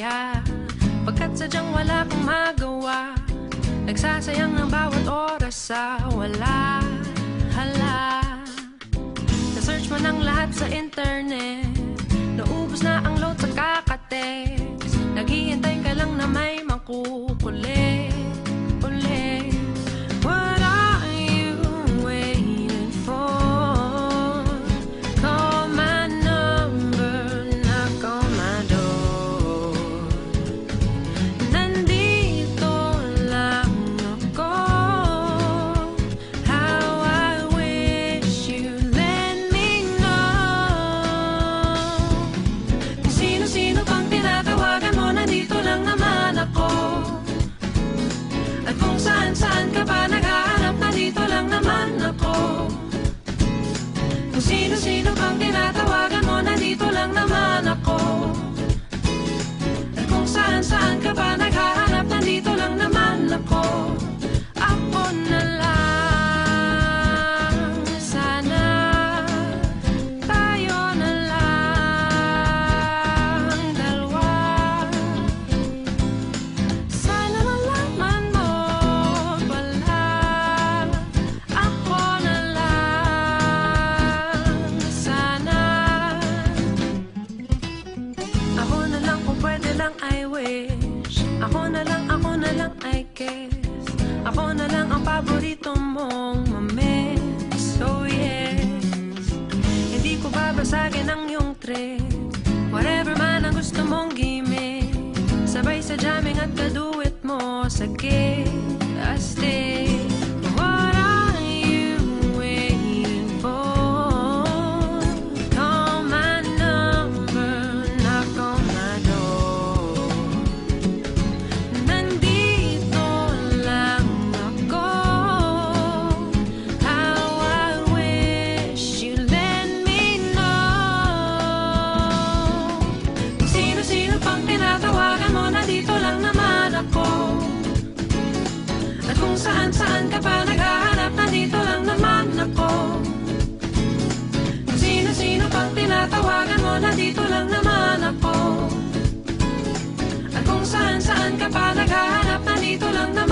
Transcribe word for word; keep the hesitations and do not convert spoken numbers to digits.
kaya pagkat sadyang wala kang magawa, nagsasayang ng bawat oras sa wala. Hala, na-search mo ng lahat sa internet, naubos na ang load sa kakatext, naghihintay ka lang na may makukulit ulit. What are you waiting for? Call my number, knock on my door. Nandito lang ako. How I wish you let me know. Kung sino-sino pang tinatawagan mo, nandito lang naman ako. At kung saan-saan ka pa naghahanap, nandito lang naman ako. Kung sino-sino pang tinatawagan mo, nandito lang naman ako. At kung saan-saan ka pa naghahanap, nandito lang naman ako. Ako na lang, sana tayo na lang dalawa. Sana malaman mo pala, ako na lang, sana. Ako na lang kung pwede lang, I wish. Ako na lang, ako na lang, I guess. Ako na lang ang paborito mong mamiss. Oh yes, hindi ko babasagin ang iyong trip. Whatever man ang gusto mong gimmick, sabay sa jamming at kaduet mo sa gig, astig. What are you waiting for? Call my number, knock on my door. Nandito lang ako. How I wish you let me know. Kung sino-sino pang tinatawagan mo, nandito lang naman ako. At kung saan-saan ka pa naghahanap, nandito lang naman ako. Kung sino-sino pang tinatawagan mo, nandito lang naman ako. At kung saan-saan ka pa naghahanap, nandito lang naman